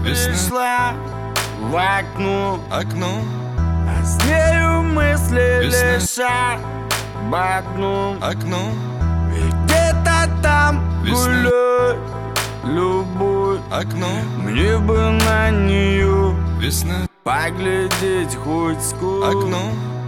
пришла в окно, а с нею мысли Весна. лишь об одном. окно, И где-то там Весна. гуляет любовь. окно, Мне бы на нее весна, поглядеть хоть сквозь окно,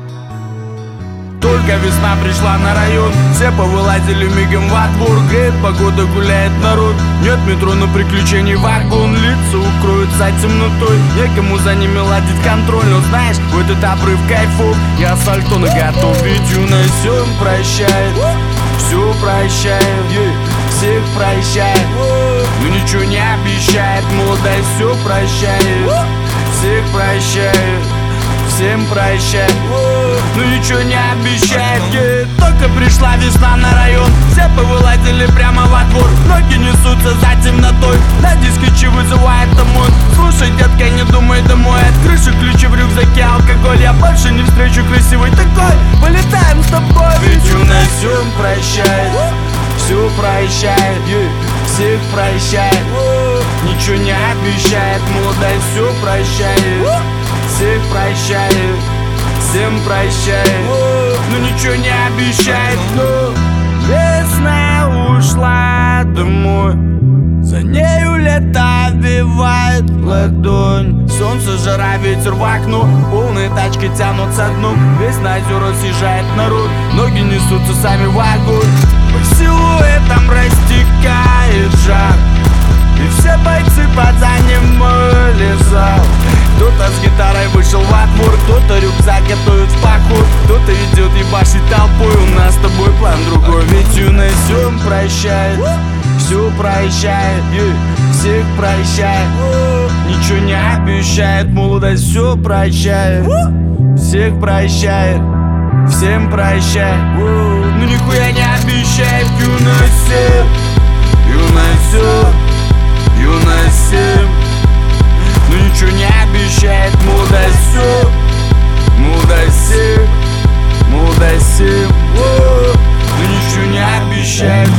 Только весна пришла на район, все повылазили мигом во двор. Греет погода, гуляет народ, нет метро, но приключений вагон. Лица укроются темнотой, некому за ними ладить контроль. Но знаешь, в этот обрыв кайфов я сальто готов. Ведь юность все прощает, все прощает, всех прощает, но ничего не обещает. Молодость все прощает, всех прощает, всем прощай, но ничего не обещает. Только пришла весна на район, все повылазили прямо во двор. Ноги несутся за темнотой, на дискоче вызывает домой. Слушай, детка, не думай домой, от крыши ключи в рюкзаке, алкоголь. Я больше не встречу красивый такой, полетаем с тобой. Ведь юность все прощает, все прощает, всех прощает, ничего не обещает. Молодость все прощает, всех прощает, всем прощает, но ничего не обещает. Но весна ушла домой, за нею лето обвивает ладонь. Солнце, жара, ветер в окно, полные тачки тянутся дном. Весь на озера съезжает народ, ноги несутся сами в огонь. По силуэтам растекает жар, и все бойцы под занимали зал. Кто-то с гитарой вышел во двор, кто-то рюкзак готовит в поход, кто-то идет ебашить толпой. У нас с тобой план другой, ведь юность все прощает, все прощает, всех прощает, ничего не обещает. Молодость все прощает, всех прощает, всем прощает, но нихуя не обещает. Юность все, юность все, юность всем, но ничего не обещает. Молодость все, молодость всем, молодость всем, но ничего не обещает.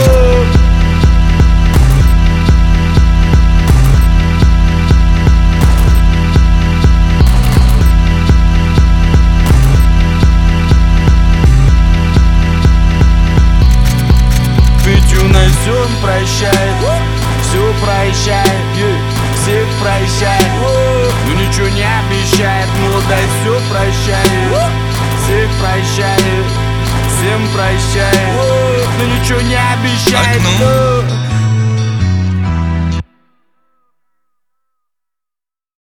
Ведь юность все прощает, все прощает, всех прощает, но ничего не обещает. Молодость все прощает, всех прощает, всем прощает, но ничего не обещает. окно.